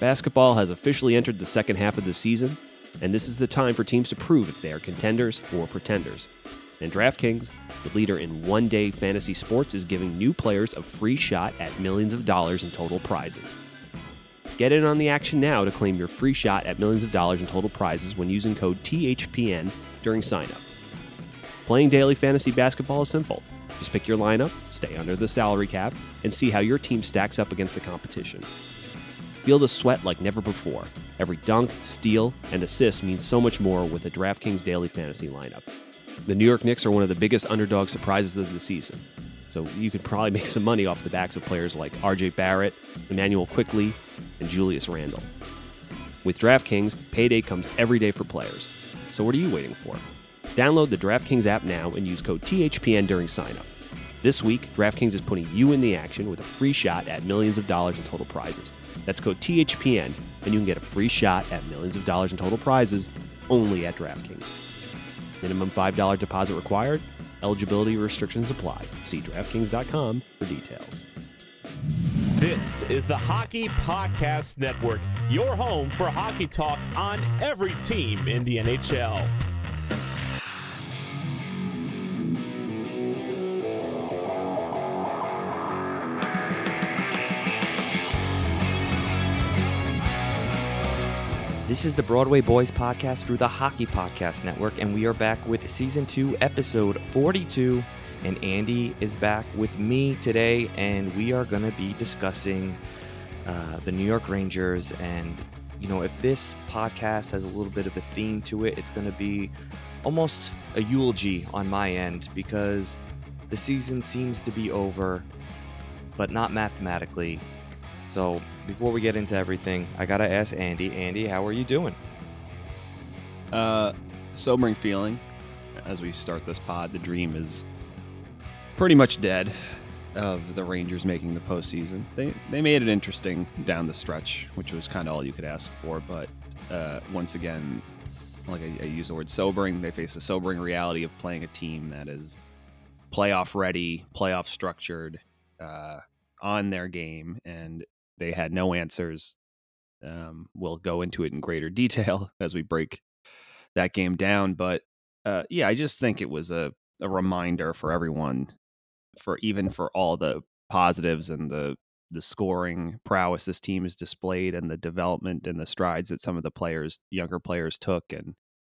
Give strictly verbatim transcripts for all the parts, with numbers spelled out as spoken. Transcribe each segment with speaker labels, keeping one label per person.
Speaker 1: Basketball has officially entered the second half of the season, and this is the time for teams to prove if they are contenders or pretenders. And DraftKings, the leader in one-day fantasy sports, is giving new players a free shot at millions of dollars in total prizes. Get in on the action now to claim your free shot at millions of dollars in total prizes when using code T H P N during sign-up. Playing daily fantasy basketball is simple. Just pick your lineup, stay under the salary cap, and see how your team stacks up against the competition. Feel the sweat like never before. Every dunk, steal, and assist means so much more with a DraftKings daily fantasy lineup. The New York Knicks are one of the biggest underdog surprises of the season, so you could probably make some money off the backs of players like R J Barrett, Emmanuel Quickley, and Julius Randle. With DraftKings, payday comes every day for players. So what are you waiting for? Download the DraftKings app now and use code T H P N during sign-up. This week, DraftKings is putting you in the action with a free shot at millions of dollars in total prizes. That's code T H P N, and you can get a free shot at millions of dollars in total prizes only at DraftKings. Minimum five dollars deposit required. Eligibility restrictions apply. See DraftKings dot com for details.
Speaker 2: This is the Hockey Podcast Network, your home for hockey talk on every team in the N H L.
Speaker 3: This is the Broadway Boys podcast through the Hockey Podcast Network, and we are back with season two, episode forty-two. And Andy is back with me today, and we are going to be discussing uh, the New York Rangers. And, you know, if this podcast has a little bit of a theme to it, it's going to be almost a eulogy on my end, because the season seems to be over, but not mathematically. So before we get into everything, I got to ask Andy. Andy, how are you doing?
Speaker 4: Uh, sobering feeling as we start this pod. The dream is pretty much dead of the Rangers making the postseason. They they made it interesting down the stretch, which was kind of all you could ask for. But uh, once again, like I, I use the word sobering, they face the sobering reality of playing a team that is playoff ready, playoff structured, uh, on their game, and they had no answers. Um, we'll go into it in greater detail as we break that game down. But uh, yeah, I just think it was a, a reminder for everyone, for even for all the positives and the the scoring prowess this team has displayed, and the development and the strides that some of the players, younger players, took. And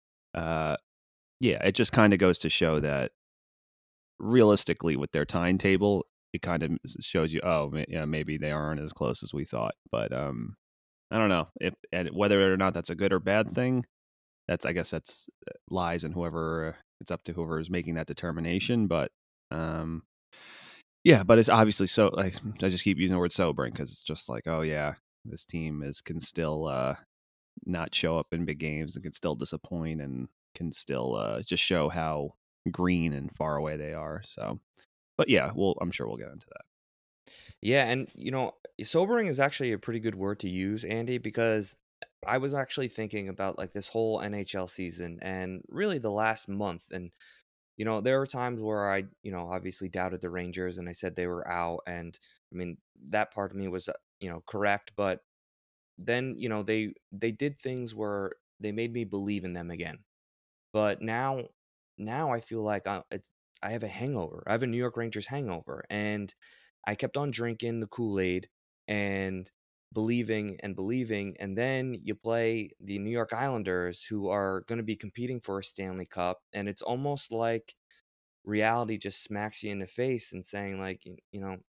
Speaker 4: uh, yeah, it just kind of goes to show that realistically, with their timetable, it kind of shows you, oh, yeah, maybe they aren't as close as we thought. But um, I don't know if and whether or not that's a good or bad thing. That's I guess that's lies in whoever it's up to whoever is making that determination. But um, yeah, but it's obviously so. Like, I just keep using the word sobering because it's just like, oh yeah, this team is can still uh, not show up in big games and can still disappoint and can still uh, just show how green and far away they are. So. But yeah, well, I'm sure we'll get into that.
Speaker 3: Yeah, and you know, sobering is actually a pretty good word to use, Andy, because I was actually thinking about like this whole N H L season and really the last month. And you know, there were times where I, you know, obviously doubted the Rangers and I said they were out, and I mean, that part of me was, uh, you know, correct, but then, you know, they they did things where they made me believe in them again. But now, now I feel like I, it's, I have a hangover. I have a New York Rangers hangover, and I kept on drinking the Kool-Aid and believing and believing, and then you play the New York Islanders, who are going to be competing for a Stanley Cup, and it's almost like reality just smacks you in the face and saying, like, you, you know,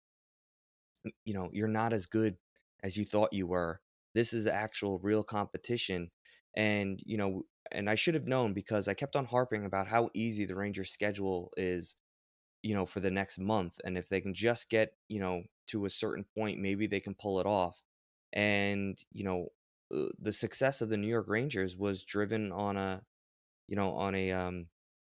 Speaker 3: you know, you're not as good as you thought you were. This is actual real competition. And, you know, and I should have known because I kept on harping about how easy the Rangers schedule is, you know, for the next month. And if they can just get, you know, to a certain point, maybe they can pull it off. And, you know, uh, the success of the New York Rangers was driven on a, you know, on a, um,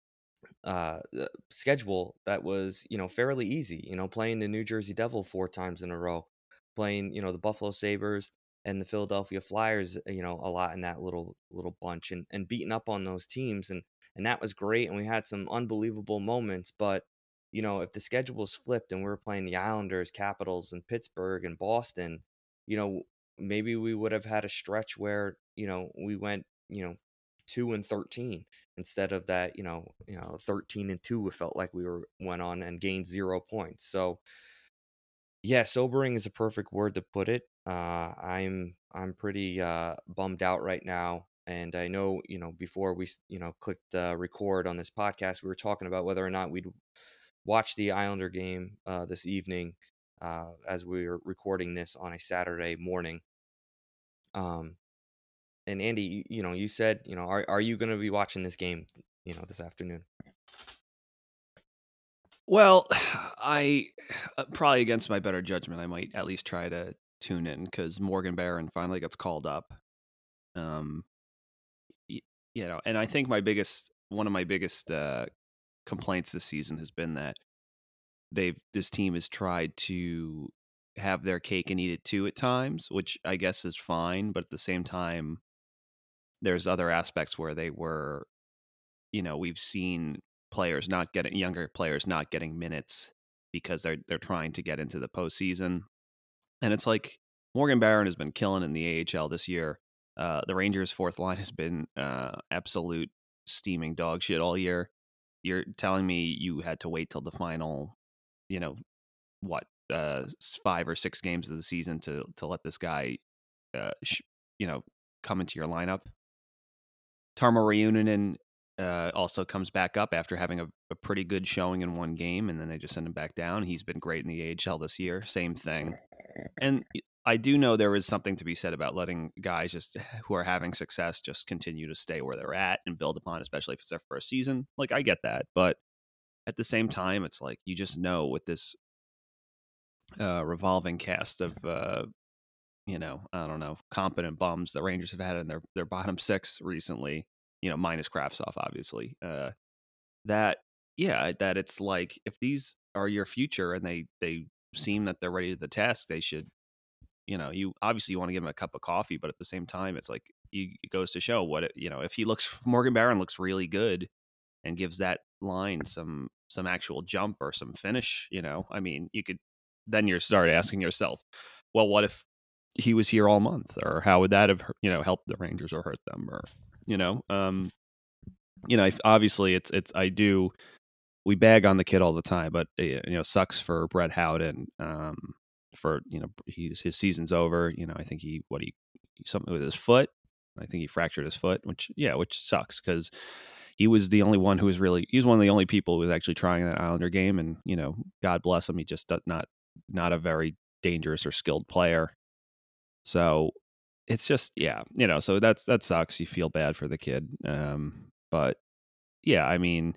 Speaker 3: uh, uh, schedule that was, you know, fairly easy, you know, playing the New Jersey Devil four times in a row, playing, you know, the Buffalo Sabres and the Philadelphia Flyers, uh, you know, a lot in that little little bunch, and and beating up on those teams, and and that was great, and we had some unbelievable moments. But you know, if the schedule was flipped and we were playing the Islanders, Capitals, and Pittsburgh and Boston, you know, maybe we would have had a stretch where, you know, we went, you know, two and thirteen instead of that, you know, you know, thirteen and two. It felt like we were went on and gained zero points. So yeah, sobering is a perfect word to put it. Uh, I'm I'm pretty uh, bummed out right now, and I know, you know, before we s- you know clicked uh, record on this podcast, we were talking about whether or not we'd watch the Islander game uh, this evening, uh, as we were recording this on a Saturday morning. Um, and Andy, you, you know, you said, you know, are are you going to be watching this game, you know, this afternoon?
Speaker 4: Well, I uh, probably against my better judgment, I might at least try to tune in because Morgan Barron finally gets called up. Um, y- you know, and I think my biggest one of my biggest uh, complaints this season has been that they've this team has tried to have their cake and eat it too at times, which I guess is fine, but at the same time, there's other aspects where they were, you know, we've seen players not getting younger players not getting minutes because they're they're trying to get into the postseason. And it's like Morgan Barron has been killing in the A H L this year. Uh, the Rangers' fourth line has been uh, absolute steaming dog shit all year. You're telling me you had to wait till the final, you know, what, uh, five or six games of the season to to let this guy, uh, sh- you know, come into your lineup. Tarmo Reunanen uh, also comes back up after having a, a pretty good showing in one game, and then they just send him back down. He's been great in the A H L this year. Same thing. And I do know there is something to be said about letting guys just who are having success just continue to stay where they're at and build upon, especially if it's their first season. Like, I get that. But at the same time, it's like you just know with this uh, revolving cast of, uh, you know, I don't know, competent bums the Rangers have had in their, their bottom six recently, you know, minus Kravtsov, obviously, uh, that, yeah, that it's like if these are your future and they, they seem that they're ready to the task, they should, you know, you obviously you want to give him a cup of coffee, but at the same time, it's like you, it goes to show what it, you know, if he looks, Morgan Barron looks really good and gives that line some some actual jump or some finish, you know, I mean, you could then you start asking yourself, well, what if he was here all month, or how would that have, you know, helped the Rangers or hurt them, or you know, um, you know, obviously it's it's I do we bag on the kid all the time, but you know, sucks for Brett Howden. Um, for you know, he's his season's over. You know, I think he what he something with his foot. I think he fractured his foot, which yeah, which sucks because he was the only one who was really he was one of the only people who was actually trying that Islander game, and you know, God bless him, he just does not not a very dangerous or skilled player. So it's just yeah, you know, so that's that sucks. You feel bad for the kid, um, but yeah, I mean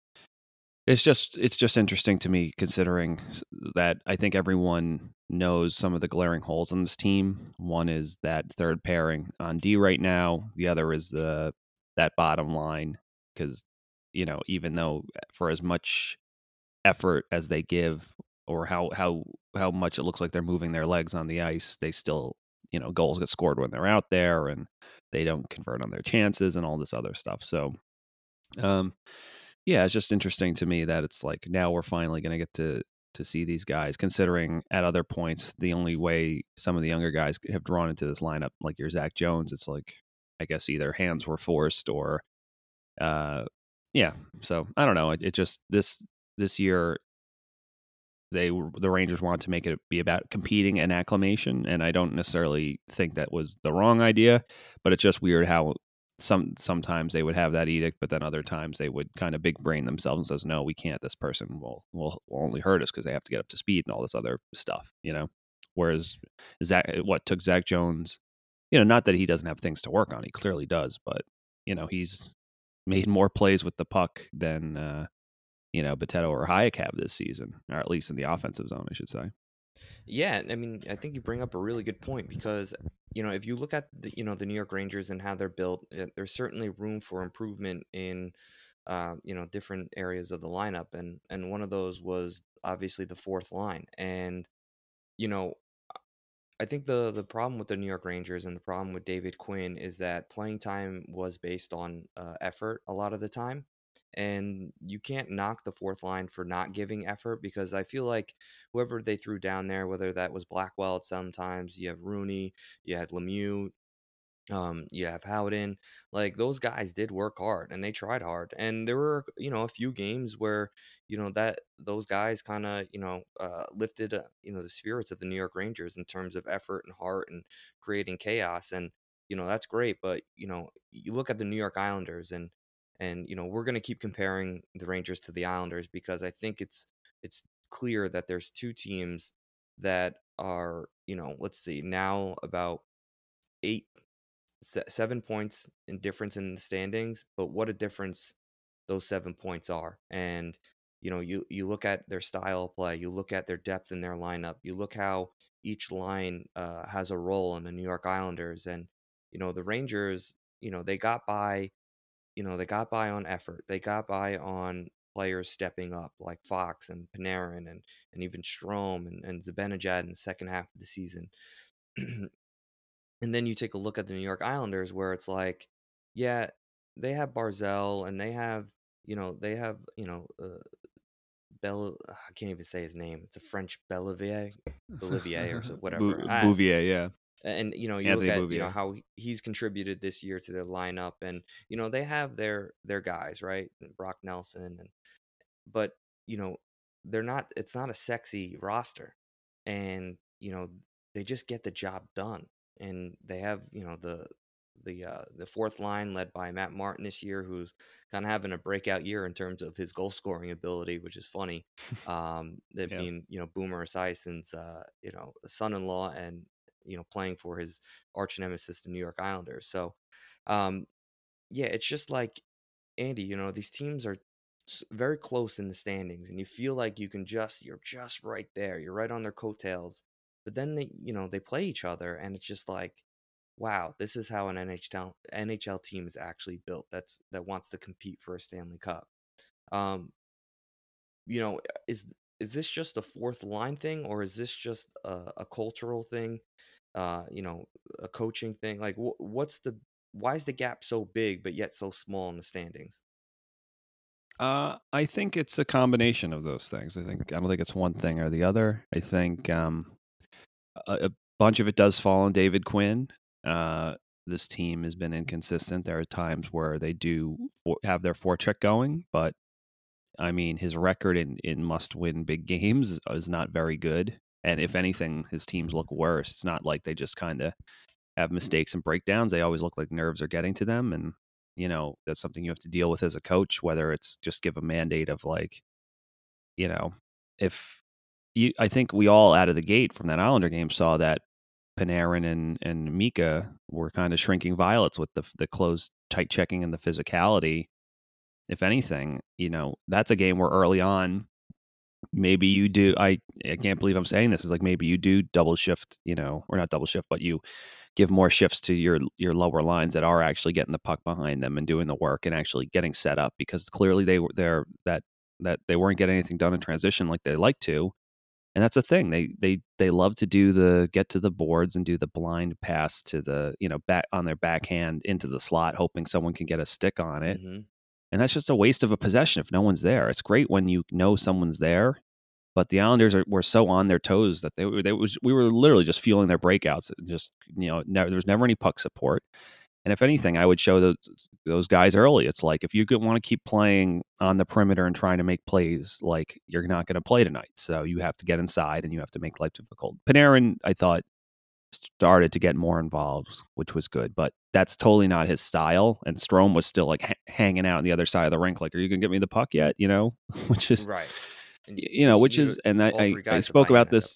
Speaker 4: it's just it's just interesting to me considering that I think everyone knows some of the glaring holes in this team. One is that third pairing on D right now. The other is the that bottom line because you know even though for as much effort as they give or how how how much it looks like they're moving their legs on the ice, they still you know goals get scored when they're out there and they don't convert on their chances and all this other stuff. So um yeah, it's just interesting to me that it's like now we're finally going to get to to see these guys. Considering at other points the only way some of the younger guys have drawn into this lineup, like your Zach Jones, it's like I guess either hands were forced or, uh, yeah. So I don't know. It, it just this this year they the Rangers want to make it be about competing and acclimation, and I don't necessarily think that was the wrong idea, but it's just weird how some sometimes they would have that edict, but then other times they would kind of big brain themselves and says, no, we can't. This person will will, will only hurt us because they have to get up to speed and all this other stuff, you know. Whereas Zach, what took Zach Jones, you know, not that he doesn't have things to work on, he clearly does, but you know, he's made more plays with the puck than. Uh, you know, Boteto or Hayek have this season, or at least in the offensive zone, I should say.
Speaker 3: Yeah, I mean, I think you bring up a really good point because, you know, if you look at the, you know, the New York Rangers and how they're built, uh, there's certainly room for improvement in, uh, you know, different areas of the lineup, and and one of those was obviously the fourth line, and you know, I think the the problem with the New York Rangers and the problem with David Quinn is that playing time was based on uh, effort a lot of the time, and you can't knock the fourth line for not giving effort, because I feel like whoever they threw down there, whether that was Blackwell at sometimes, you have Rooney, you had Lemieux, um, you have Howden, like those guys did work hard and they tried hard. And there were, you know, a few games where, you know, that those guys kind of, you know, uh, lifted, uh, you know, the spirits of the New York Rangers in terms of effort and heart and creating chaos. And, you know, that's great. But, you know, you look at the New York Islanders, and, and, you know, we're going to keep comparing the Rangers to the Islanders because I think it's, it's clear that there's two teams that are, you know, let's see, now about eight se- seven points in difference in the standings, but what a difference those seven points are. And you know, you you look at their style of play, you look at their depth in their lineup, you look how each line uh, has a role in the New York Islanders, and you know the Rangers. You know they got by. You know they got by on effort. They got by on players stepping up like Fox and Panarin and and even Strome and, and Zibanejad in the second half of the season. And then you take a look at the New York Islanders, where it's like, yeah, they have Barzell and they have, you know, they have, you know, uh, Bell. I can't even say his name. It's a French Bellivier, Bellivier or so, whatever.
Speaker 4: Bou-
Speaker 3: I,
Speaker 4: Bouvier, yeah.
Speaker 3: and you know, you look
Speaker 4: Anthony
Speaker 3: at you know
Speaker 4: Bouvier.
Speaker 3: how he's contributed this year to their lineup, and you know they have their their guys, right? Brock Nelson, and but you know they're not. It's not a sexy roster, and you know they just get the job done, and they have you know the the uh, the fourth line led by Matt Martin this year, who's kind of having a breakout year in terms of his goal scoring ability, which is funny. Um, that
Speaker 4: Yeah.
Speaker 3: being you know Boomer Esiason's uh, you know son-in-law, and you know playing for his arch nemesis, the New York Islanders. So, um, yeah, it's just like Andy, you know, these teams are s- very close in the standings, and you feel like you can just, you're just right there. You're right on their coattails. But then they, you know, they play each other, and it's just like, wow, this is how an N H L N H L team is actually built. That's that wants to compete for a Stanley Cup. Um, you know, is is this just a fourth line thing, or is this just a, a cultural thing? Uh, you know, a coaching thing? Like, wh- what's the why is the gap so big but yet so small in the standings?
Speaker 4: Uh, I think it's a combination of those things. I think I don't think it's one thing or the other. I think um, a, a bunch of it does fall on David Quinn. Uh, this team has been inconsistent. There are times where they do for, have their forecheck going, but I mean, his record in, in must win big games is, is not very good. And if anything, his teams look worse. It's not like they just kind of have mistakes and breakdowns. They always look like nerves are getting to them. And, you know, that's something you have to deal with as a coach, whether it's just give a mandate of like, you know, if you, I think we all out of the gate from that Islander game saw that Panarin and, and Mika were kind of shrinking violets with the, the close, tight checking and the physicality. If anything, you know, that's a game where early on, maybe you do. I, I can't believe I'm saying this. Is like maybe you do double shift, you know, or not double shift, but you give more shifts to your your lower lines that are actually getting the puck behind them and doing the work and actually getting set up, because clearly they were there that that they weren't getting anything done in transition like they like to. And that's the thing. They they they love to do the get to the boards and do the blind pass to the, you know, back on their backhand into the slot, hoping someone can get a stick on it.
Speaker 3: Mm-hmm.
Speaker 4: And that's just a waste of a possession if no one's there. It's great when you know someone's there, but the Islanders are, were so on their toes that they were they was we were literally just fueling their breakouts. Just, you know, never, there was never any puck support. And if anything, I would show those those guys early. It's like if you want to keep playing on the perimeter and trying to make plays, like you're not going to play tonight. So you have to get inside and you have to make life difficult. Panarin, I thought, started to get more involved, which was good, but that's totally not his style. And Strome was still like ha- hanging out on the other side of the rink, like, "Are you gonna get me the puck yet?" You know, which is,
Speaker 3: Right. And y-
Speaker 4: you know, which
Speaker 3: neither
Speaker 4: is, and I,
Speaker 3: all
Speaker 4: I,
Speaker 3: three
Speaker 4: I
Speaker 3: guys are
Speaker 4: spoke
Speaker 3: buying
Speaker 4: about
Speaker 3: into that.
Speaker 4: this,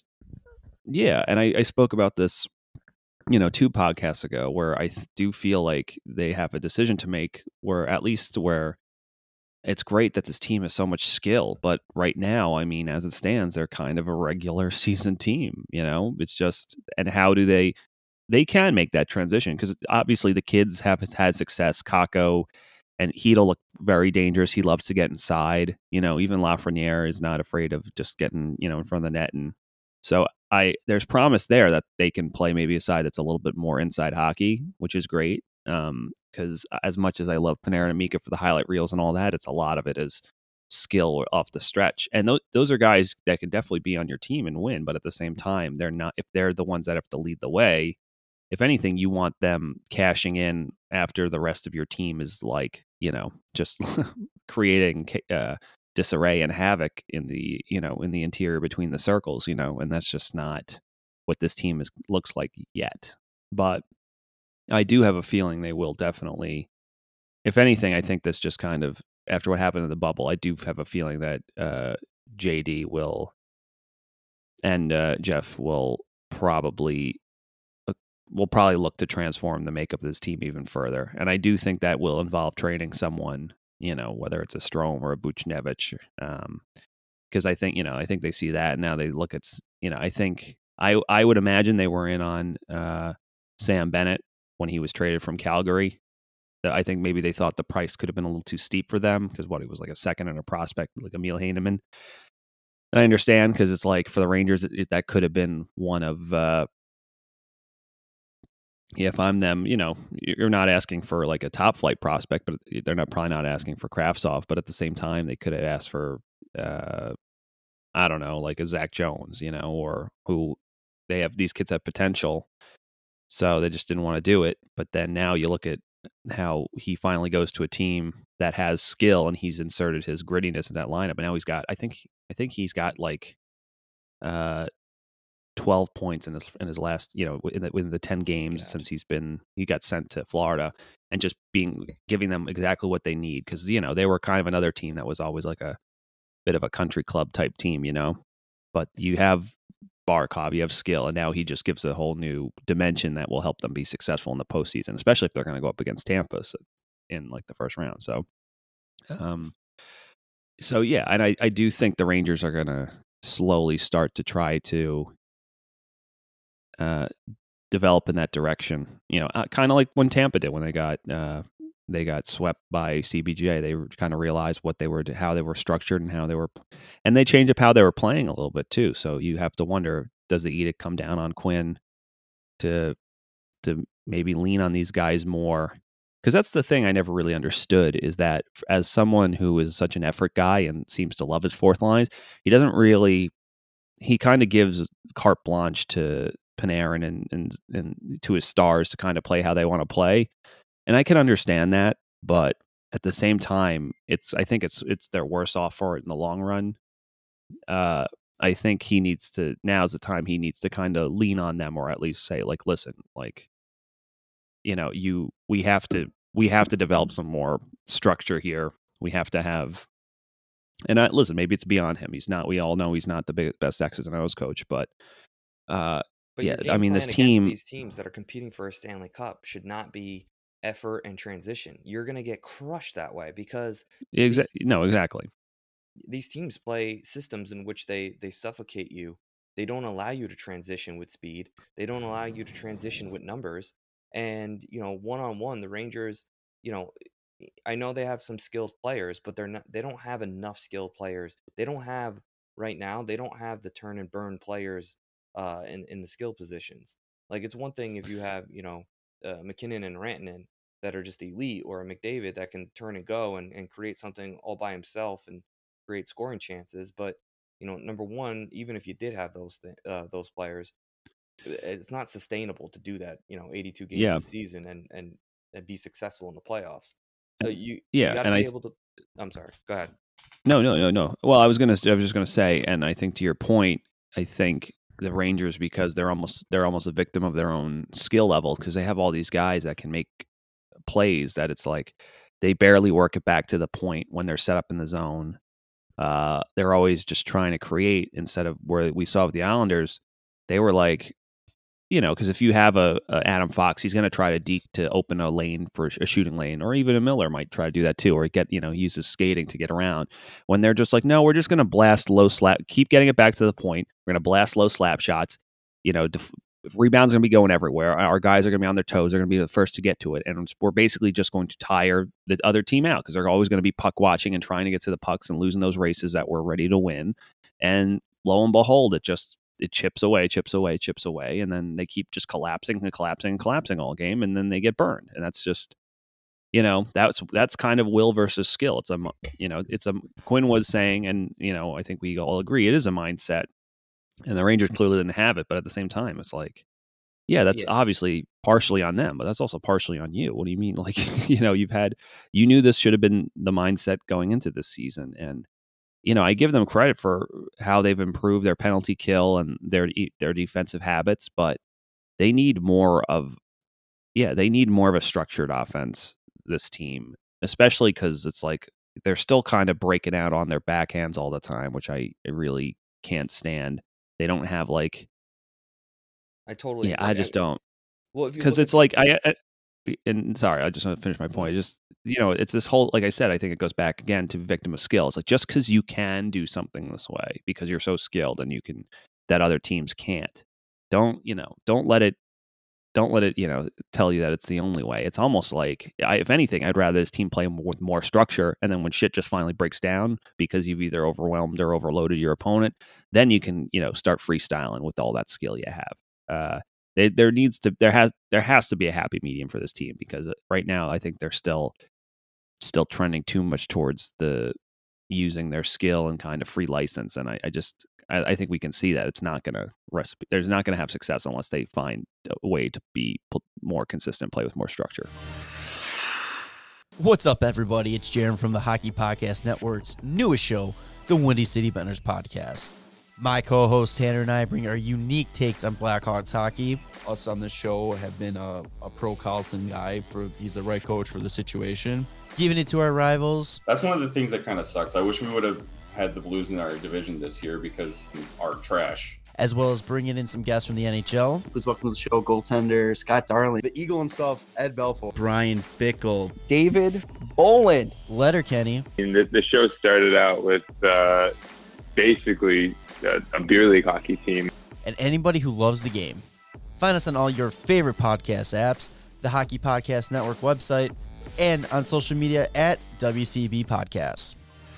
Speaker 4: yeah, and I, I spoke about this, you know, two podcasts ago, where I th- do feel like they have a decision to make, where at least where it's great that this team has so much skill, but right now, I mean, as it stands, they're kind of a regular season team. You know, it's just, and how do they? They can make that transition, because obviously the kids have had success. Kako and Heedle look very dangerous. He loves to get inside. You know, even Lafreniere is not afraid of just getting, you know, in front of the net. And so I there's promise there that they can play maybe a side that's a little bit more inside hockey, which is great. Um, because as much as I love Panarin and Mika for the highlight reels and all that, it's a lot of it is skill off the stretch. And those, those are guys that can definitely be on your team and win. But at the same time, they're not, if they're the ones that have to lead the way, if anything, you want them cashing in after the rest of your team is like, you know, just creating uh, disarray and havoc in the, you know, in the interior between the circles, you know, and that's just not what this team is looks like yet. But I do have a feeling they will definitely, if anything, I think that's just kind of after what happened in the bubble, I do have a feeling that uh, J D will and uh, Jeff will probably will probably look to transform the makeup of this team even further. And I do think that will involve trading someone, you know, whether it's a Strome or a Buchnevich, um, because I think, you know, I think they see that and now they look at, you know, I think I I would imagine they were in on uh, Sam Bennett when he was traded from Calgary. I think maybe they thought the price could have been a little too steep for them because what, he was like a second and a prospect, like Emil Heineman. I understand because it's like for the Rangers, it, that could have been one of, uh, yeah, if I'm them, you know, you're not asking for like a top flight prospect, but they're not probably not asking for Kravtsov. But at the same time, they could have asked for, uh, I don't know, like a Zach Jones, you know, or who they have, these kids have potential. So they just didn't want to do it. But then now you look at how he finally goes to a team that has skill and he's inserted his grittiness in that lineup. And now he's got, I think, I think he's got like, uh, twelve points in his in his last, you know, in the, within the ten games God. since he's been he got sent to Florida, and just being giving them exactly what they need because you know they were kind of another team that was always like a bit of a country club type team, you know. But you have Barkov, you have skill, and now he just gives a whole new dimension that will help them be successful in the postseason, especially if they're going to go up against Tampa in like the first round. So, um, so yeah, and I I do think the Rangers are going to slowly start to try to. Uh, develop in that direction, you know, uh, kind of like when Tampa did when they got uh, they got swept by C B J. They kind of realized what they were, how they were structured, and how they were, and they changed up how they were playing a little bit too. So you have to wonder, does the edict come down on Quinn to to maybe lean on these guys more? Because that's the thing I never really understood is that as someone who is such an effort guy and seems to love his fourth lines, he doesn't really. He kind of gives carte blanche to Panarin and, and and to his stars to kind of play how they want to play, and I can understand that, but at the same time, it's I think it's it's they're worse off for it in the long run. Uh, I think he needs to now's the time he needs to kind of lean on them, or at least say like, listen, like, you know, you we have to we have to develop some more structure here. We have to have. And I, listen, maybe it's beyond him. He's not. We all know he's not the big, best X's and O's coach, but, uh,
Speaker 3: but
Speaker 4: yeah.
Speaker 3: Your
Speaker 4: I mean,
Speaker 3: game
Speaker 4: this
Speaker 3: plan
Speaker 4: team,
Speaker 3: against these teams that are competing for a Stanley Cup should not be effort and transition. You're going to get crushed that way because
Speaker 4: exactly. No, exactly.
Speaker 3: These teams play systems in which they they suffocate you. They don't allow you to transition with speed. They don't allow you to transition with numbers. And you know, one on one, the Rangers, you know. I know they have some skilled players, but they're not. They don't have enough skilled players. They don't have right now. They don't have the turn and burn players uh, in in the skill positions. Like it's one thing if you have you know uh, McKinnon and Rantanen that are just elite, or a McDavid that can turn and go and, and create something all by himself and create scoring chances. But you know, number one, even if you did have those th- uh, those players, it's not sustainable to do that. You know, eighty-two games
Speaker 4: Yeah.
Speaker 3: a season and and and be successful in the playoffs. So you,
Speaker 4: yeah,
Speaker 3: you got to
Speaker 4: and
Speaker 3: be
Speaker 4: I,
Speaker 3: able to. I'm sorry. Go ahead.
Speaker 4: No, no, no, no. Well, I was gonna, I was just gonna say, and I think to your point, I think the Rangers, because they're almost, they're almost a victim of their own skill level because they have all these guys that can make plays that it's like they barely work it back to the point when they're set up in the zone. Uh, they're always just trying to create instead of where we saw with the Islanders, they were like. You know, because if you have a, a Adam Fox, he's going to try to deke to open a lane for a shooting lane, or even a Miller might try to do that too, or get you know use his skating to get around. When they're just like, no, we're just going to blast low slap, keep getting it back to the point. We're going to blast low slap shots. You know, def- rebounds are going to be going everywhere. Our guys are going to be on their toes. They're going to be the first to get to it, and we're basically just going to tire the other team out because they're always going to be puck watching and trying to get to the pucks and losing those races that we're ready to win. And lo and behold, it just. It chips away, chips away, chips away, and then they keep just collapsing and collapsing and collapsing all game, and then they get burned. And that's just you know, that's that's kind of will versus skill. It's a you know, it's a Quinn was saying, and you know, I think we all agree it is a mindset, and the Rangers clearly didn't have it. But at the same time, it's like, yeah, that's
Speaker 3: Yeah.
Speaker 4: obviously partially on them, but that's also partially on you. What do you mean? Like, you know, you've had you knew this should have been the mindset going into this season, and you know, I give them credit for how they've improved their penalty kill and their their defensive habits, but they need more of yeah, they need more of a structured offense, this team, especially because it's like they're still kind of breaking out on their backhands all the time, which I really can't stand. They don't have like,
Speaker 3: I totally
Speaker 4: yeah,
Speaker 3: agree.
Speaker 4: I
Speaker 3: I
Speaker 4: just
Speaker 3: mean,
Speaker 4: don't.
Speaker 3: well, if you
Speaker 4: Because
Speaker 3: look at
Speaker 4: it's
Speaker 3: the
Speaker 4: like I, I and sorry, I just want to finish my point.
Speaker 3: no,
Speaker 4: Just you know, it's this whole like I said, I think it goes back again to victim of skill. It's like just because you can do something this way because you're so skilled and you can that other teams can't. Don't you know? Don't let it don't let it, you know, tell you that it's the only way. It's almost like, I, if anything, I'd rather this team play with more structure. And then when shit just finally breaks down because you've either overwhelmed or overloaded your opponent, then you can, you know, start freestyling with all that skill you have. Uh, they, there needs to, there has, there has to be a happy medium for this team because right now I think they're still, still trending too much towards the using their skill and kind of free license. And I, I just, I, I think we can see that it's not going to recipe. There's not going to have success unless they find a way to be more consistent, play with more structure.
Speaker 5: What's up, everybody? It's Jaron from the Hockey Podcast Network's newest show, the Windy City Benders Podcast. My co-host Tanner and I bring our unique takes on Blackhawks hockey.
Speaker 6: Us on this show have been a, a pro Carlton guy. For he's the right coach for the situation.
Speaker 5: Giving it to our rivals.
Speaker 7: That's one of the things that kind of sucks. I wish we would have had the Blues in our division this year because our trash.
Speaker 5: As well as bringing in some guests from the N H L.
Speaker 8: Please welcome to the show, goaltender Scott Darling, the Eagle himself, Ed Belfour,
Speaker 5: Brian Bickle,
Speaker 9: David Boland,
Speaker 5: Letterkenny.
Speaker 10: And the, the show started out with uh, basically a, a beer league hockey team.
Speaker 5: And anybody who loves the game. Find us on all your favorite podcast apps, the Hockey Podcast Network website, and on social media at W C B Podcasts.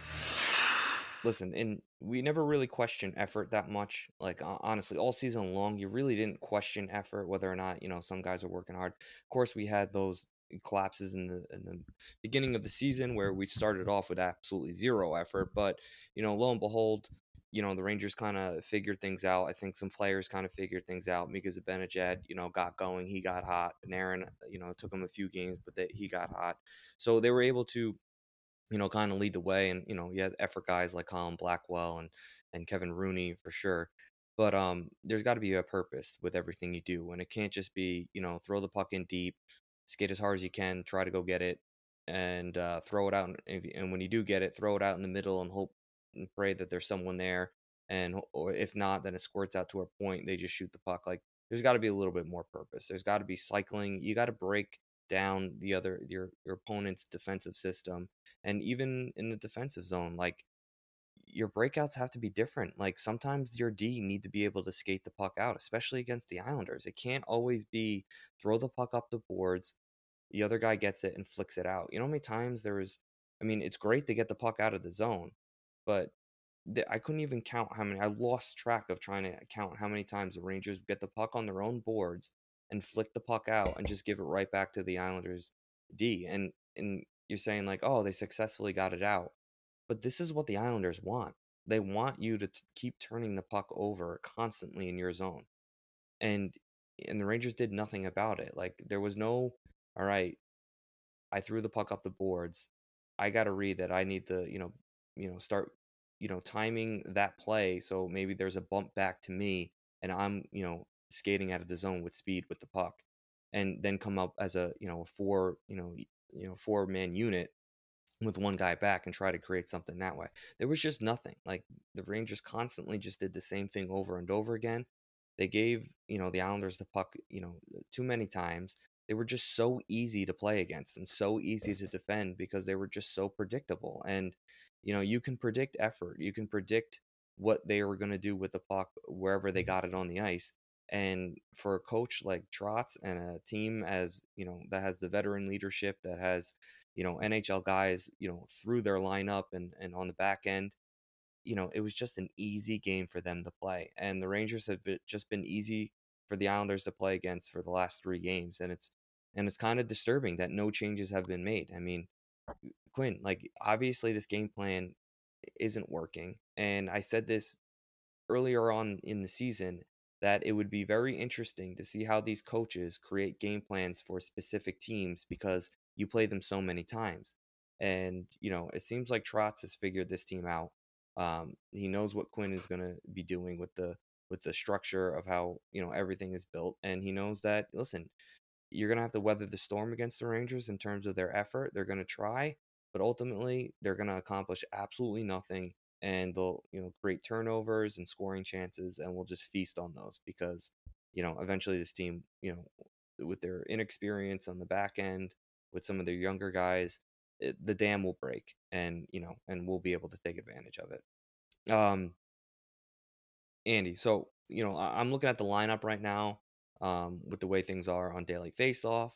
Speaker 3: Listen, and we never really questioned effort that much. Like, honestly, all season long, you really didn't question effort, whether or not, you know, some guys are working hard. Of course, we had those collapses in the in the beginning of the season where we started off with absolutely zero effort. But, you know, lo and behold, you know, the Rangers kind of figured things out. I think some players kind of figured things out. Mika Zibanejad, you know, got going. He got hot. And Aaron, you know, it took him a few games, but they, he got hot. So they were able to, you know, kind of lead the way. And, you know, you had effort guys like Colin Blackwell and, and Kevin Rooney for sure. But um, there's got to be a purpose with everything you do. And it can't just be, you know, throw the puck in deep, skate as hard as you can, try to go get it, and uh, throw it out. And, and when you do get it, throw it out in the middle and hope and pray that there's someone there. And or if not, then it squirts out to a point. They just shoot the puck. Like, there's got to be a little bit more purpose. There's got to be cycling. You got to break down the other your your opponent's defensive system. And even in the defensive zone, like, your breakouts have to be different. Like, sometimes your D need to be able to skate the puck out, especially against the Islanders. It can't always be throw the puck up the boards, the other guy gets it and flicks it out. You know how many times there was, I mean, it's great to get the puck out of the zone, but th- I couldn't even count how many, I lost track of trying to count how many times the Rangers get the puck on their own boards and flick the puck out and just give it right back to the Islanders D. And, and you're saying like, oh, they successfully got it out. But this is what the Islanders want. They want you to t- keep turning the puck over constantly in your zone. And and the Rangers did nothing about it. Like, there was no, all right, I threw the puck up the boards. I got to read that I need to, you know, you know, start, you know, timing that play. So maybe there's a bump back to me and I'm, you know, skating out of the zone with speed with the puck, and then come up as a, you know, a four, you know, you know, four man unit with one guy back and try to create something that way. There was just nothing. Like, the Rangers constantly just did the same thing over and over again. They gave, you know, the Islanders the puck, you know, too many times. They were just so easy to play against and so easy to defend because they were just so predictable. And, you know, you can predict effort. You can predict what they were going to do with the puck wherever they got it on the ice. And for a coach like Trotz and a team as, you know, that has the veteran leadership, that has, you know, N H L guys, you know, through their lineup and, and on the back end, you know, it was just an easy game for them to play. And the Rangers have just been easy for the Islanders to play against for the last three games. And it's and it's kind of disturbing that no changes have been made. I mean, Quinn, like obviously this game plan isn't working, and I said this earlier on in the season that it would be very interesting to see how these coaches create game plans for specific teams because you play them so many times. And, you know, it seems like Trotz has figured this team out. Um, he knows what Quinn is going to be doing with the with the structure of how, you know, everything is built. And he knows that, listen, you're going to have to weather the storm against the Rangers in terms of their effort. They're going to try, but ultimately they're going to accomplish absolutely nothing, and they'll, you know, create turnovers and scoring chances, and we'll just feast on those because, you know, eventually this team, you know, with their inexperience on the back end, with some of their younger guys, it, the dam will break, and, you know, and we'll be able to take advantage of it. Um, Andy, so, you know, I- I'm looking at the lineup right now, um, with the way things are on Daily Faceoff.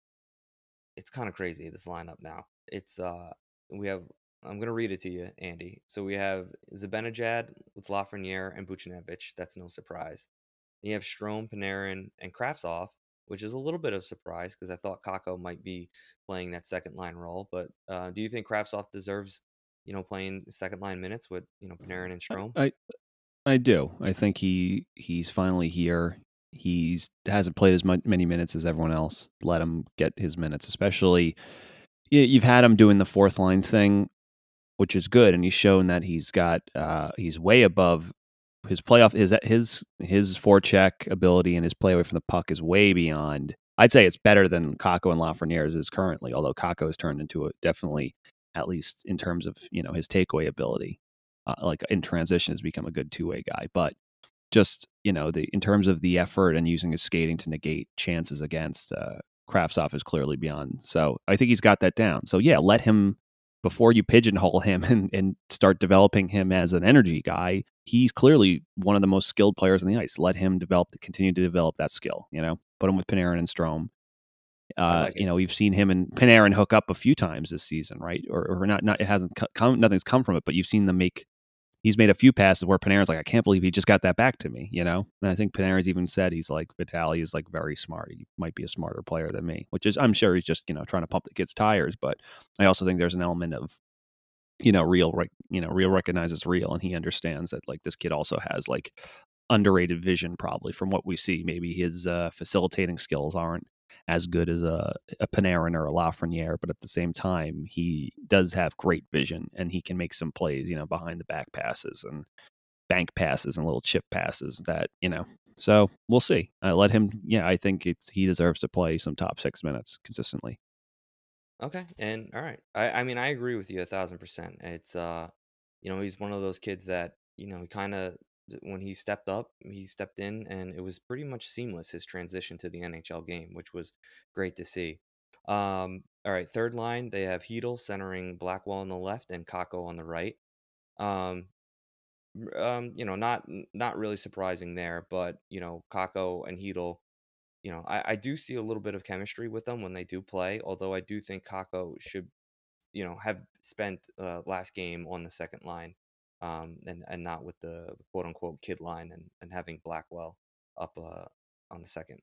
Speaker 3: It's kind of crazy, this lineup now. It's uh we have I'm gonna read it to you, Andy. So we have Zibanejad with Lafreniere and Buchnevich. That's no surprise. Then you have Strome, Panarin, and Kravtsov, which is a little bit of a surprise because I thought Kakko might be playing that second line role. But uh, do you think Kravtsov deserves, you know, playing second line minutes with, you know, Panarin and Strome?
Speaker 4: I I do. I think he he's finally here. He's hasn't played as much, many minutes as everyone else. Let him get his minutes, especially you've had him doing the fourth line thing, which is good, and he's shown that he's got uh, he's way above his playoff his his his forecheck ability, and his play away from the puck is way beyond. I'd say it's better than Kakko and Lafreniere's is currently, although Kakko has turned into a definitely, at least in terms of, you know, his takeaway ability, uh, like in transition has become a good two way guy. But just, you know, the in terms of the effort and using his skating to negate chances against, uh, Kravtsov is clearly beyond. So I think he's got that down. So yeah, let him, before you pigeonhole him and, and start developing him as an energy guy, he's clearly one of the most skilled players on the ice. Let him develop, continue to develop that skill, you know, put him with Panarin and Strome. Uh, like you know, we've seen him and Panarin hook up a few times this season, right? Or, or not, not, it hasn't come, nothing's come from it, but you've seen them make, he's made a few passes where Panarin's like, I can't believe he just got that back to me, you know? And I think Panarin's even said, he's like, Vitaly is like very smart. He might be a smarter player than me, which is, I'm sure he's just, you know, trying to pump the kid's tires. But I also think there's an element of, you know, real, you know, real recognizes real. And he understands that like this kid also has like underrated vision probably from what we see. Maybe his uh, facilitating skills aren't as good as a, a Panarin or a Lafreniere, but at the same time, he does have great vision and he can make some plays, you know, behind the back passes and bank passes and little chip passes that, you know, so we'll see. I let him, yeah, I think it's, he deserves to play some top six minutes consistently.
Speaker 3: Okay. And all right. I, I mean, I agree with you a thousand percent. It's, uh, you know, he's one of those kids that, you know, he kind of, when he stepped up, he stepped in, and it was pretty much seamless, his transition to the N H L game, which was great to see. Um, all right. Third line, they have Hedel centering Blackwell on the left and Kakko on the right. Um, um, you know, not, not really surprising there, but, you know, Kakko and Hedel, you know, I, I do see a little bit of chemistry with them when they do play, although I do think Kakko should, you know, have spent uh, last game on the second line, um, and, and not with the, the quote unquote kid line, and, and having Blackwell up uh, on the second.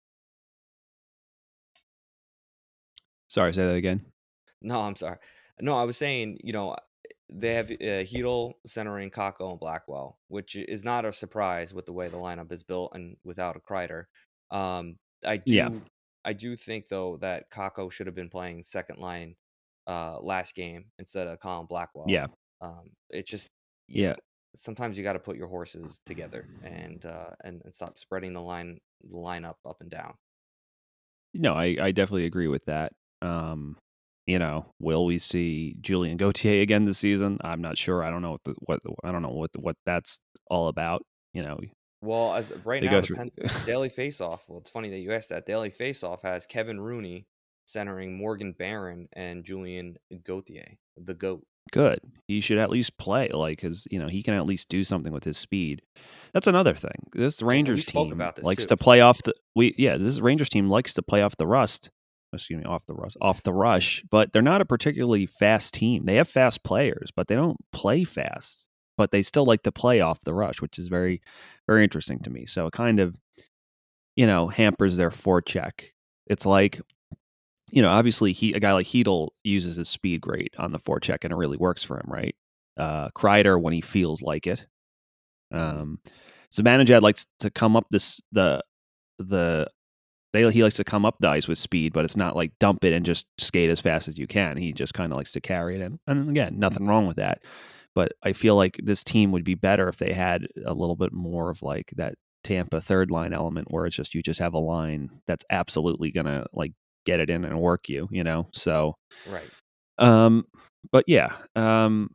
Speaker 4: Sorry, say that again.
Speaker 3: No, I'm sorry. No, I was saying, you know, they have uh, Hedel centering Kakko and Blackwell, which is not a surprise with the way the lineup is built and without a Kreider. Um, I do,
Speaker 4: yeah.
Speaker 3: I do think though that Kakko should have been playing second line uh, last game instead of Colin Blackwell.
Speaker 4: Yeah.
Speaker 3: Um, it just,
Speaker 4: yeah.
Speaker 3: Know, sometimes you got to put your horses together and uh, and and stop spreading the line the lineup up and down.
Speaker 4: No, I, I definitely agree with that. Um, you know, will we see Julien Gauthier again this season? I'm not sure. I don't know what the, what I don't know what the, what that's all about. You know,
Speaker 3: well, as right now, the Pen- Daily Faceoff. Well, it's funny that you asked that. Daily Faceoff has Kevin Rooney centering Morgan Barron and Julien Gauthier, the GOAT.
Speaker 4: Good. He should at least play, like, because, you know, he can at least do something with his speed. That's another thing. This Rangers team likes
Speaker 3: too.
Speaker 4: to play off the we yeah. This Rangers team likes to play off the rust. Excuse me, off the rust, off the rush. But they're not a particularly fast team. They have fast players, but they don't play fast. But they still like to play off the rush, which is very, very interesting to me. So it kind of, you know, hampers their forecheck. It's like you know, obviously he a guy like Hedel uses his speed great on the forecheck, and it really works for him, right? Uh, Kreider when he feels like it. Um, Zibanejad likes to come up this the the they he likes to come up the ice with speed, but it's not like dump it and just skate as fast as you can. He just kind of likes to carry it in, and again, nothing wrong with that. But I feel like this team would be better if they had a little bit more of like that Tampa third line element, where it's just you just have a line that's absolutely gonna like get it in and work you, you know. So
Speaker 3: Right.
Speaker 4: Um, but yeah, um,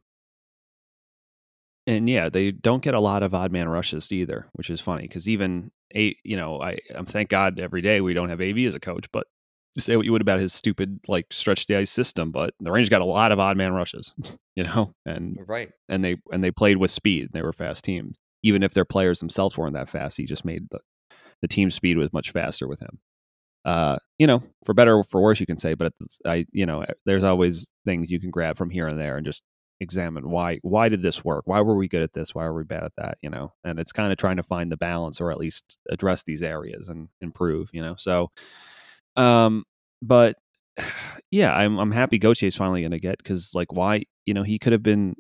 Speaker 4: and yeah, they don't get a lot of odd man rushes either, which is funny because even a you know I I'm thank God every day we don't have A V as a coach, but you say what you would about his stupid like stretch the ice system, but the Rangers got a lot of odd man rushes, you know, and
Speaker 3: Right.
Speaker 4: and they and they played with speed. They were fast teams, even if their players themselves weren't that fast. He just made the the team speed was much faster with him. Uh, you know, for better or for worse, you can say, but it's, I, you know, there's always things you can grab from here and there and just examine why, why did this work? Why were we good at this? Why were we bad at that? You know, and it's kind of trying to find the balance or at least address these areas and improve, you know? So, um, but yeah, I'm, I'm happy Gauthier is finally going to get, cause like why, you know, he could have been,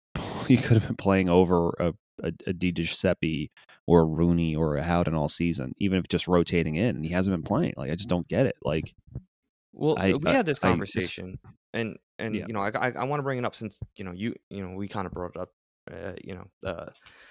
Speaker 4: he could have been playing over a, a, a Di Giuseppe or a Rooney or a Howden all season, even if just rotating in, and he hasn't been playing. Like, I just don't get it. Like,
Speaker 3: Well,
Speaker 4: I,
Speaker 3: we
Speaker 4: I,
Speaker 3: had this
Speaker 4: I-
Speaker 3: conversation, and and
Speaker 4: Yeah.
Speaker 3: you know, I I, I want to bring it up since you know you you know we kind of brought it up, uh, you know, uh,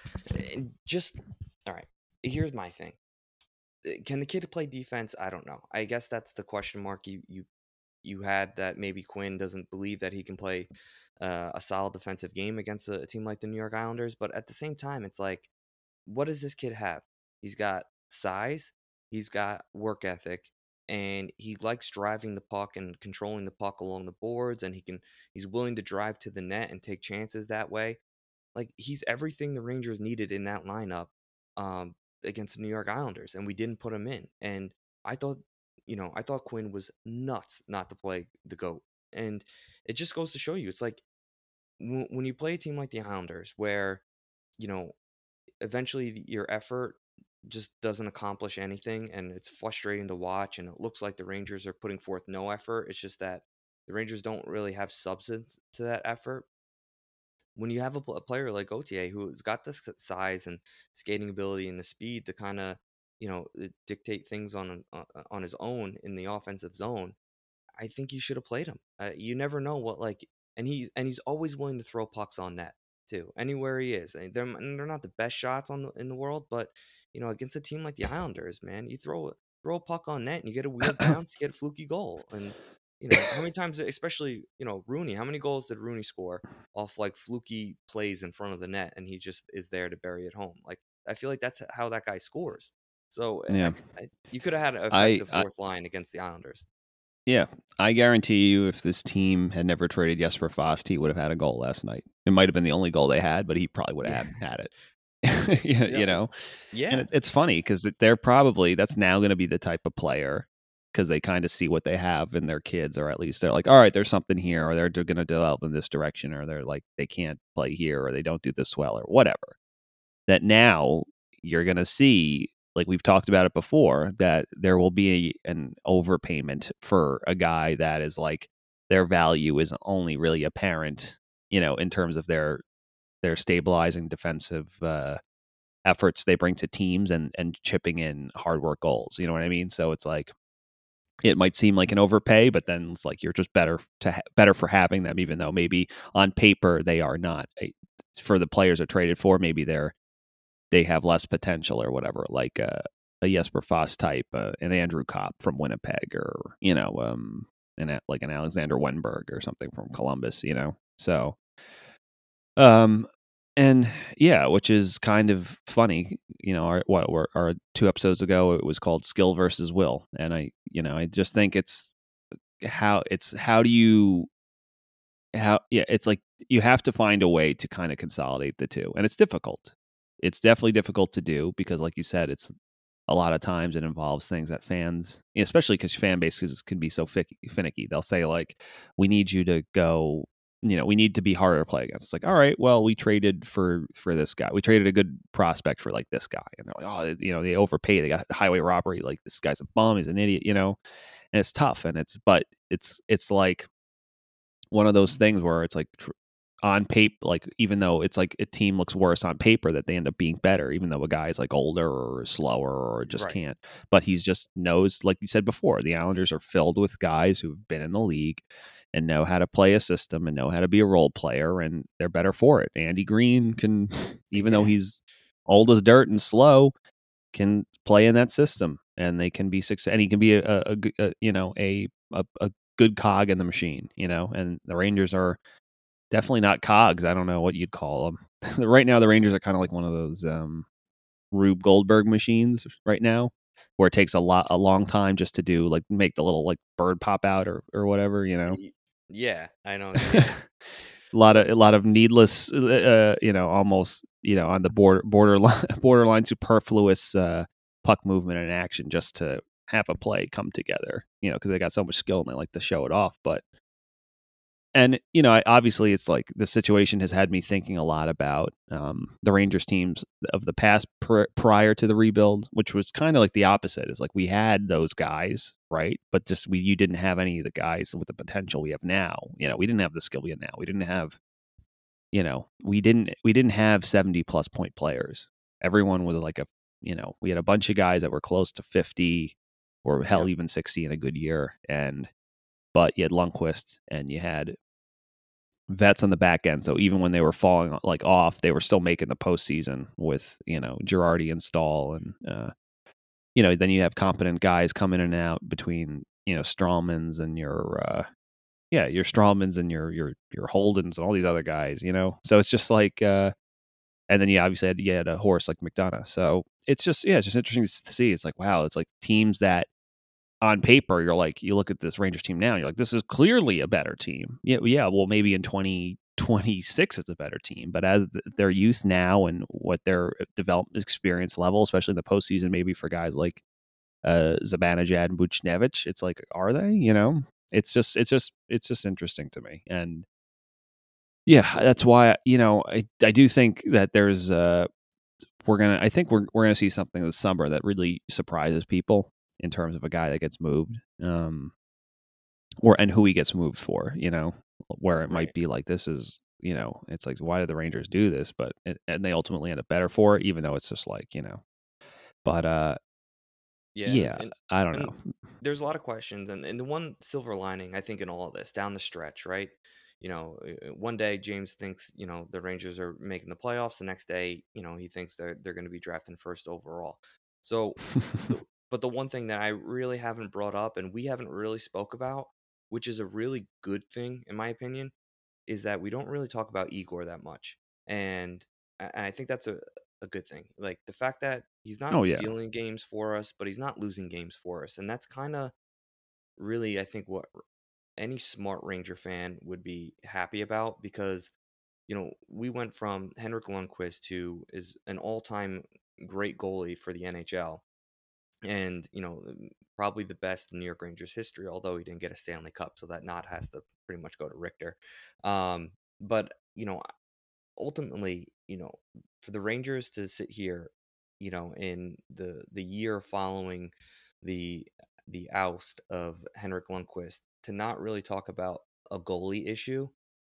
Speaker 3: and just all right. Here's my thing: Uh, can the kid play defense? I don't know. I guess that's the question mark you you you had, that maybe Quinn doesn't believe that he can play uh, a solid defensive game against a, a team like the New York Islanders. But at the same time, it's like, what does this kid have? He's got size, he's got work ethic, and he likes driving the puck and controlling the puck along the boards, and he can he's willing to drive to the net and take chances that way. Like, he's everything the Rangers needed in that lineup um, against the New York Islanders, and we didn't put him in. And I thought, you know, I thought Quinn was nuts not to play the GOAT. And it just goes to show you, it's like when, when you play a team like the Islanders, where, you know, eventually the- your effort just doesn't accomplish anything, and it's frustrating to watch, and it looks like the Rangers are putting forth no effort. It's just that the Rangers don't really have substance to that effort. When you have a, pl- a player like Gauthier who's got the s- size and skating ability and the speed to kind of, you know, uh, dictate things on uh, uh, on his own in the offensive zone, I think you should have played him. Uh, you never know what, like, and he's and he's always willing to throw pucks on net too, anywhere he is. And they're and they're not the best shots on the, in the world, but you know, against a team like the Islanders, man, you throw a- throw a puck on net and you get a weird bounce, you get a fluky goal. And you know, how many times, especially you know Rooney, how many goals did Rooney score off like fluky plays in front of the net, and he just is there to bury it home? Like, I feel like that's how that guy scores. So I,
Speaker 4: Yeah.
Speaker 3: I, you could have had an
Speaker 4: I,
Speaker 3: effective
Speaker 4: I,
Speaker 3: fourth line against the Islanders.
Speaker 4: yeah, I guarantee you, if this team had never traded Jesper Fast, he would have had a goal last night. It might have been the only goal they had, but he probably would have
Speaker 3: Yeah.
Speaker 4: had, had it. you,
Speaker 3: Yeah.
Speaker 4: you know,
Speaker 3: Yeah.
Speaker 4: and it, it's funny because they're probably that's now going to be the type of player, because they kind of see what they have in their kids, or at least they're like, all right, there's something here, or they're going to develop in this direction, or they're like they can't play here, or they don't do this well, or whatever. That now you're going to see, like we've talked about it before, that there will be a, an overpayment for a guy that is like their value is only really apparent, you know, in terms of their their stabilizing defensive uh, efforts they bring to teams and and chipping in hard work goals. You know what I mean? So it's like it might seem like an overpay, but then it's like you're just better to ha- better for having them, even though maybe on paper they are not. A, for the players are traded for, maybe they're they have less potential or whatever, like uh, a Jesper Foss type, uh, an Andrew Kopp from Winnipeg, or you know, um, an like an Alexander Wenberg or something from Columbus, you know. So, um, and yeah, which is kind of funny, you know. Our what our, our two episodes ago, it was called Skill versus Will, and I, you know, I just think it's how it's how do you how yeah, it's like you have to find a way to kind of consolidate the two, and it's difficult. It's definitely difficult to do because, like you said, it's a lot of times it involves things that fans, especially because fan bases can be so fick- finicky. They'll say like, "We need you to go." You know, we need to be harder to play against. It's like, all right, well, we traded for for this guy. We traded a good prospect for like this guy, and they're like, oh, you know, they overpay. They got highway robbery. Like this guy's a bum. He's an idiot. You know, and it's tough. And it's but it's it's like one of those things where it's like tr- on paper, like even though it's like a team looks worse on paper, that they end up being better, even though a guy's like older or slower or just
Speaker 3: Right.
Speaker 4: can't. But he's just knows, like you said before, the Islanders are filled with guys who've been in the league and know how to play a system and know how to be a role player, and they're better for it. Andy Green can, even though he's old as dirt and slow, can play in that system, and they can be success. And he can be a, a, a, a you know a, a a good cog in the machine, you know. And the Rangers are definitely not cogs. I don't know what you'd call them. Right now, the Rangers are kind of like one of those um, Rube Goldberg machines right now, where it takes a lot, a long time just to do like make the little like bird pop out or or whatever, you know.
Speaker 3: Yeah, I know. What you mean.
Speaker 4: a lot of a lot of needless, uh, you know, almost you know on the border borderline borderline superfluous uh, puck movement and action just to have a play come together, you know, because they got so much skill and they like to show it off, but. And, you know, obviously it's like the situation has had me thinking a lot about um, the Rangers teams of the past pr- prior to the rebuild, which was kind of like the opposite. It's like we had those guys, right? But just we you didn't have any of the guys with the potential we have now. You know, we didn't have the skill we have now. We didn't have, you know, we didn't we didn't have seventy plus point players. Everyone was like a, you know, we had a bunch of guys that were close to fifty or hell, yep. even sixty in a good year. And, but you had Lundqvist and you had vets on the back end, so even when they were falling like off, they were still making the postseason with you know Girardi and Stahl, and uh, you know then you have competent guys coming in and out between you know Strawmans and your uh, yeah your Strawmans and your your your Holdens and all these other guys, you know. So it's just like, uh, and then you obviously had you had a horse like McDonough. So it's just yeah, it's just interesting to see. It's like wow, it's like teams that. On paper, you're like, you look at this Rangers team now, and you're like, this is clearly a better team. Yeah, yeah. Well, maybe in twenty twenty-six it's a better team, but as the, their youth now and what their development experience level, especially in the postseason, maybe for guys like uh, Zibanejad and Buchnevich, it's like, are they? You know, it's just, it's just, it's just interesting to me, and yeah, that's why you know I I do think that there's uh we're gonna I think we're we're gonna see something this summer that really surprises people. In terms of a guy that gets moved, um, or and who he gets moved for, you know, where it might be like this is, you know, it's like why did the Rangers do this? But it, and they ultimately end up better for it, even though it's just like you know, but uh,
Speaker 3: yeah,
Speaker 4: yeah,
Speaker 3: and,
Speaker 4: I don't
Speaker 3: and
Speaker 4: know.
Speaker 3: There's a lot of questions, and, and the one silver lining I think in all of this down the stretch, right? You know, one day James thinks you know the Rangers are making the playoffs. The next day, you know, he thinks they're they're going to be drafting first overall. So. the, But the one thing that I really haven't brought up and we haven't really spoke about, which is a really good thing in my opinion, is that we don't really talk about Igor that much. And I think that's a, a good thing. Like the fact that he's not
Speaker 4: oh, yeah.
Speaker 3: stealing games for us, but he's not losing games for us. And that's kind of really, I think, what any smart Ranger fan would be happy about because, you know, we went from Henrik Lundqvist, who is an all-time great goalie for the N H L. And, you know, probably the best in New York Rangers history, although he didn't get a Stanley Cup. So that nod has to pretty much go to Richter. Um, but, you know, ultimately, you know, for the Rangers to sit here, you know, in the the year following the the oust of Henrik Lundqvist, to not really talk about a goalie issue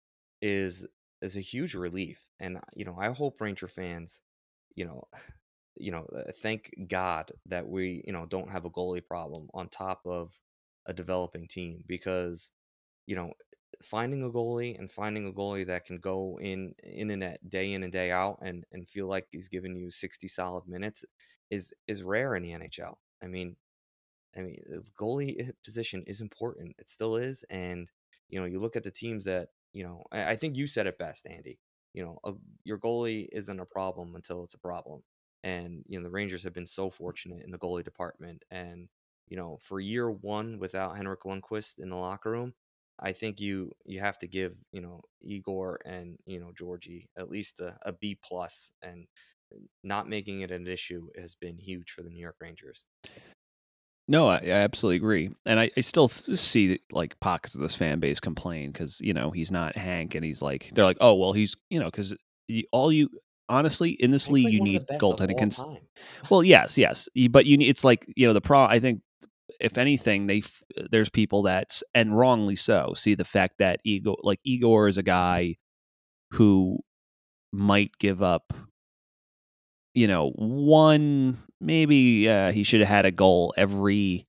Speaker 3: is is a huge relief. And, you know, I hope Ranger fans, you know, you know, thank God that we, you know, don't have a goalie problem on top of a developing team because, you know, finding a goalie and finding a goalie that can go in in the net day in and day out and, and feel like he's giving you sixty solid minutes is is rare in the N H L. I mean, I mean, the goalie position is important. It still is. And, you know, you look at the teams that, you know, I, I think you said it best, Andy. You know, a, your goalie isn't a problem until it's a problem. And, you know, the Rangers have been so fortunate in the goalie department. And, you know, for year one without Henrik Lundqvist in the locker room, I think you you have to give, you know, Igor and, you know, Georgie at least a, a B plus, and not making it an issue has been huge for the New York Rangers.
Speaker 4: No, I, I absolutely agree, and I, I still see like pockets of this fan base complain because you know he's not Hank, and he's like they're like, oh well, he's you know because all you honestly in this
Speaker 3: Hank's
Speaker 4: league
Speaker 3: like
Speaker 4: you
Speaker 3: one
Speaker 4: need
Speaker 3: of the best of
Speaker 4: goaltending.
Speaker 3: all
Speaker 4: Cons-
Speaker 3: time.
Speaker 4: well, yes, yes, but you need it's like you know the pro. I think if anything, they there's people that, and wrongly so, see the fact that Igor, like Igor is a guy who might give up, you know, one, maybe uh, he should have had a goal every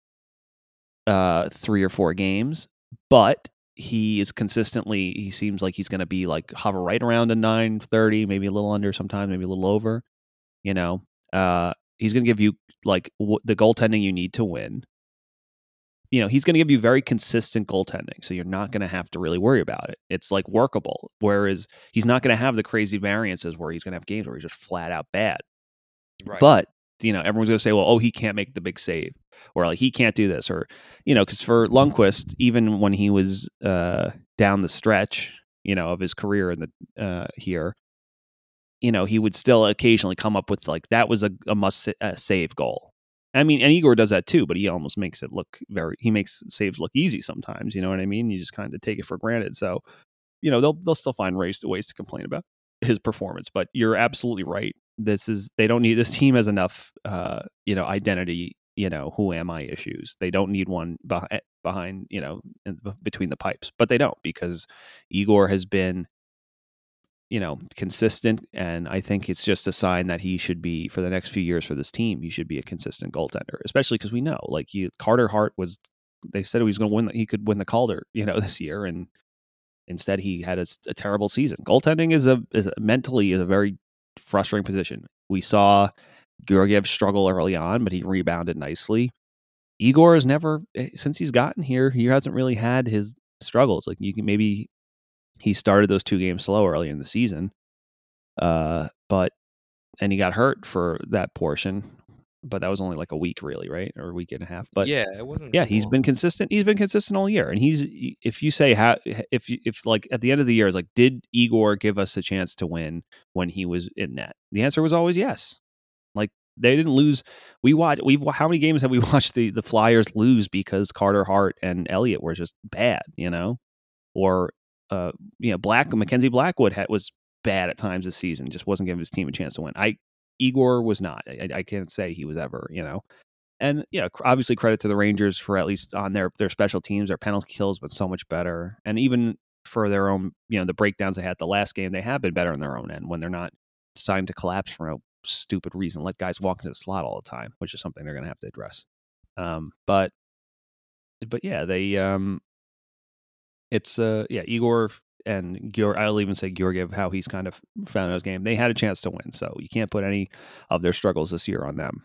Speaker 4: uh, three or four games, but he is consistently, he seems like he's going to be like hover right around a nine thirty, maybe a little under sometimes, maybe a little over, you know. Uh, he's going to give you like w- the goaltending you need to win. You know, he's going to give you very consistent goaltending, so you're not going to have to really worry about it. It's like workable, whereas he's not going to have the crazy variances where he's going to have games where he's just flat out bad.
Speaker 3: Right.
Speaker 4: But, you know, everyone's going to say, well, oh, he can't make the big save, or like he can't do this, or, you know, because for Lundqvist, even when he was uh, down the stretch, you know, of his career in the uh, here, you know, he would still occasionally come up with like, that was a, a must uh, save goal. I mean, and Igor does that too, but he almost makes it look very, he makes saves look easy sometimes, you know what I mean? You just kind of take it for granted. So, you know, they'll, they'll still find ways to, ways to complain about his performance, but you're absolutely right. This is, they don't need, this team has enough, uh, you know, identity, you know, who am I issues. They don't need one behind, behind, you know, in, between the pipes, but they don't, because Igor has been, you know, consistent. And I think it's just a sign that he should be, for the next few years for this team, he should be a consistent goaltender, especially because we know, like, you, Carter Hart was, they said he was going to win, the, he could win the Calder, you know, this year. And instead he had a, a terrible season. Goaltending is a, is a, mentally is a very frustrating position. We saw Georgiev struggle early on, but he rebounded nicely. Igor has never, since he's gotten here, he hasn't really had his struggles. Like, you can maybe, he started those two games slow early in the season, uh, but and he got hurt for that portion, but that was only like a week, really, right, or a week and a half. But
Speaker 3: yeah, it wasn't.
Speaker 4: Yeah, he's long. been consistent. He's been consistent all year, and he's. If you say how, if you, if like at the end of the year, it's like, did Igor give us a chance to win when he was in net? The answer was always yes. Like, they didn't lose. We watched. We how many games have we watched the the Flyers lose because Carter Hart and Elliott were just bad, you know, or. Uh, you know, Black Mackenzie Blackwood had, was bad at times this season. Just wasn't giving his team a chance to win. I Igor was not. I, I can't say he was ever. You know, and yeah, obviously credit to the Rangers for at least on their their special teams. Their penalty kills been so much better, and even for their own, you know, the breakdowns they had the last game, they have been better on their own end when they're not deciding to collapse for no stupid reason, let guys walk into the slot all the time, which is something they're going to have to address. Um, but but yeah, they. Um, It's uh yeah Igor and Georg, I'll even say Georgiev, how he's kind of found his game. They had a chance to win, so you can't put any of their struggles this year on them.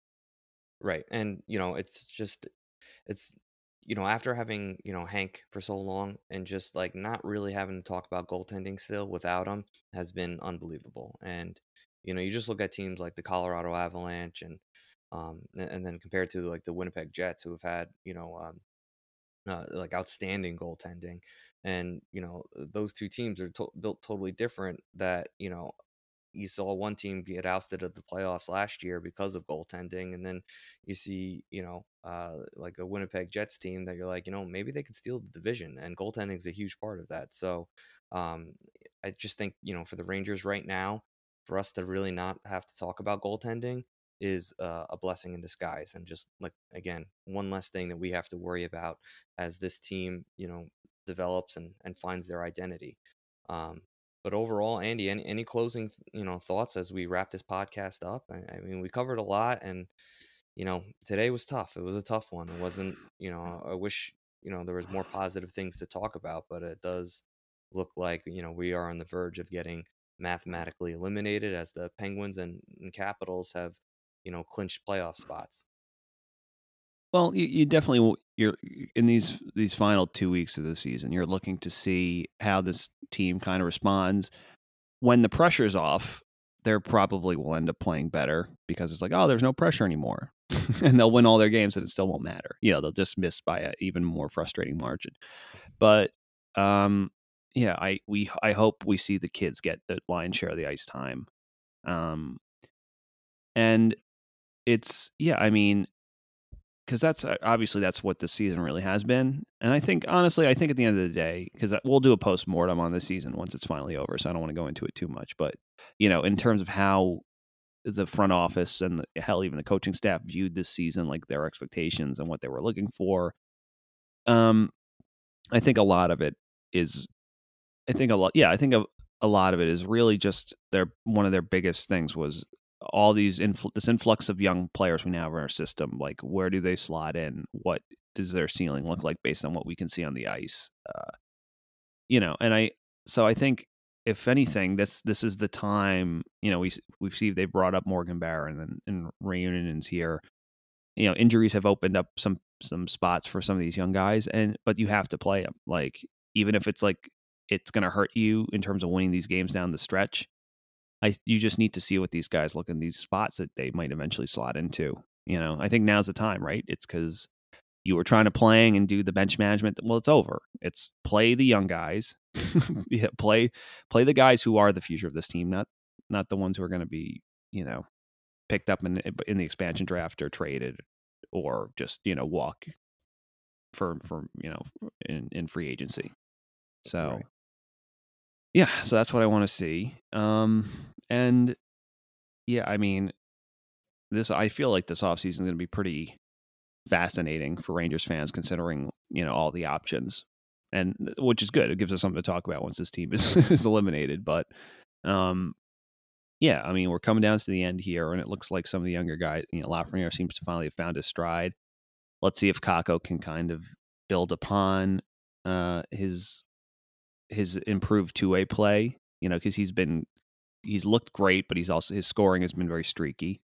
Speaker 3: Right, and you know, it's just it's you know, after having, you know, Hank for so long and just like not really having to talk about goaltending still without him has been unbelievable. And you know, you just look at teams like the Colorado Avalanche and um and and then compared to like the Winnipeg Jets, who have had, you know, um uh, like outstanding goaltending, and you know, those two teams are to- built totally different. That, you know, you saw one team get ousted of the playoffs last year because of goaltending, and then you see, you know, uh, like a Winnipeg Jets team that you're like, you know, maybe they could steal the division, and goaltending is a huge part of that. So um, I just think, you know, for the Rangers right now, for us to really not have to talk about goaltending is uh, a blessing in disguise, and just like, again, one less thing that we have to worry about as this team, you know, develops and, and finds their identity. Um, but overall, Andy, any, any closing, you know, thoughts as we wrap this podcast up? I, I mean, we covered a lot, and you know, today was tough. It was a tough one. It wasn't, you know, I wish, you know, there was more positive things to talk about, but it does look like, you know, we are on the verge of getting mathematically eliminated as the Penguins and, and Capitals have, you know, clinched playoff spots.
Speaker 4: Well, you, you definitely, you're in these these final two weeks of the season, you're looking to see how this team kind of responds. When the pressure's off, they probably will end up playing better because it's like, oh, there's no pressure anymore. And they'll win all their games and it still won't matter. You know, they'll just miss by an even more frustrating margin. But um, yeah, I we I hope we see the kids get the lion's share of the ice time. Um, and it's, yeah, I mean, because that's obviously that's what the season really has been. And I think, honestly, I think at the end of the day, because we'll do a post-mortem on the season once it's finally over, so I don't want to go into it too much. But, you know, in terms of how the front office and the, hell, even the coaching staff viewed this season, like their expectations and what they were looking for. Um, I think a lot of it is, I think a lot, yeah, I think a, a lot of it is really just their, one of their biggest things was all these, infl- this influx of young players we now have in our system. Like, where do they slot in? What does their ceiling look like based on what we can see on the ice? Uh, you know, and I, so I think, if anything, this this is the time. You know, we we've seen they've brought up Morgan Barron and, and Ray Union's here. You know, injuries have opened up some some spots for some of these young guys, and but you have to play them. Like, even if it's like it's going to hurt you in terms of winning these games down the stretch, I you just need to see what these guys look in these spots that they might eventually slot into. You know, I think now's the time, right? It's because you were trying to playing and do the bench management. Well, it's over. It's play the young guys. yeah, play play the guys who are the future of this team, not not the ones who are going to be, you know, picked up in in the expansion draft or traded or just, you know, walk for for you know in, in free agency. So right. yeah, so that's what I want to see. Um, and yeah, I mean, this I feel like this offseason is going to be pretty fascinating for Rangers fans, considering, you know, all the options, and which is good. It gives us something to talk about once this team is, is eliminated. But um, yeah, I mean, we're coming down to the end here, and it looks like some of the younger guys, you know, Lafreniere seems to finally have found his stride. Let's see if Kakko can kind of build upon uh, his his improved two-way play. You know, because he's been he's looked great, but he's also his scoring has been very streaky.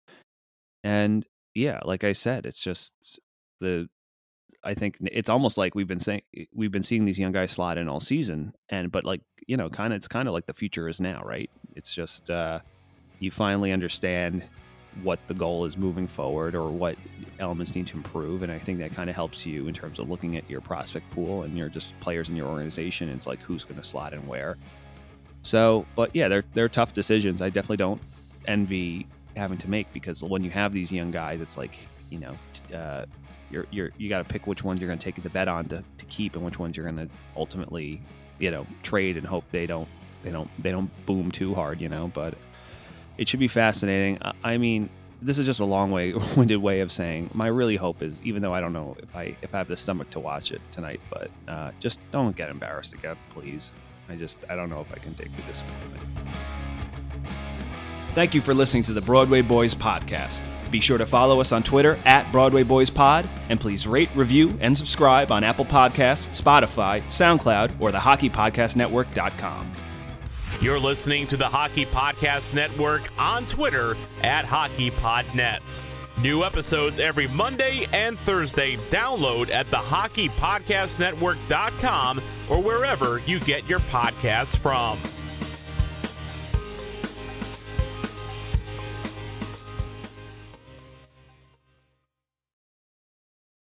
Speaker 4: And yeah, like I said, it's just the. I think it's almost like we've been saying we've been seeing these young guys slot in all season, and but like, you know, kind of it's kind of like the future is now, right? It's just uh, you finally understand what the goal is moving forward or what elements need to improve, and I think that kind of helps you in terms of looking at your prospect pool and your just players in your organization. It's like who's going to slot in where. So, but yeah, they're they're tough decisions. I definitely don't envy having to make, because when you have these young guys, it's like, you know, uh, you're you're you got to pick which ones you're going to take the bet on to, to keep, and which ones you're going to ultimately, you know, trade and hope they don't they don't they don't boom too hard, you know. But it should be fascinating. I mean, this is just a long way winded way of saying my really hope is, even though I don't know if I if I have the stomach to watch it tonight, but uh, just don't get embarrassed again, please. I just I don't know if I can take the disappointment.
Speaker 1: Thank you for listening to the Broadway Boys podcast. Be sure to follow us on Twitter at Broadway Boys Pod, and please rate, review, and subscribe on Apple Podcasts, Spotify, SoundCloud, or the hockey podcast network dot com.
Speaker 2: You're listening to the Hockey Podcast Network on Twitter at HockeyPodNet. New episodes every Monday and Thursday. Download at the hockey podcast network dot com or wherever you get your podcasts from.